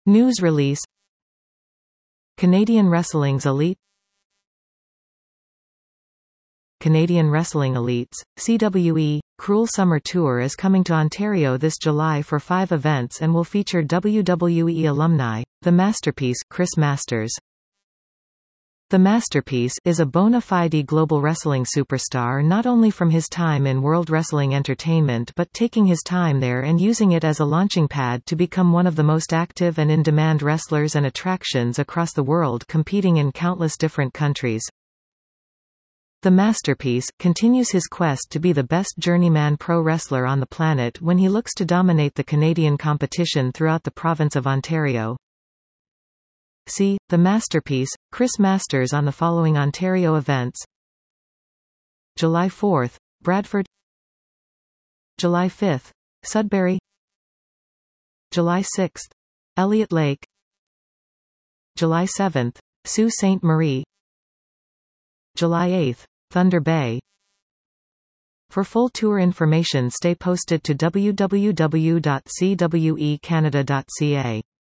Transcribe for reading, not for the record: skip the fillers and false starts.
News release. Canadian Wrestling's Elite. Canadian Wrestling Elites, CWE, Cruel Summer Tour is coming to Ontario this July for 5 events and will feature WWE alumni. The Masterpiece, Chris Masters. The Masterpiece is a bona fide global wrestling superstar, not only from his time in World Wrestling Entertainment but taking his time there and using it as a launching pad to become one of the most active and in-demand wrestlers and attractions across the world, competing in countless different countries. The Masterpiece continues his quest to be the best journeyman pro wrestler on the planet when he looks to dominate the Canadian competition throughout the province of Ontario. See The Masterpiece, Chris Masters on the following Ontario events: July 4th, Bradford. July 5th, Sudbury. July 6th, Elliott Lake. July 7th, Sault Ste. Marie. July 8th, Thunder Bay. For full tour information, stay posted to www.cwecanada.ca.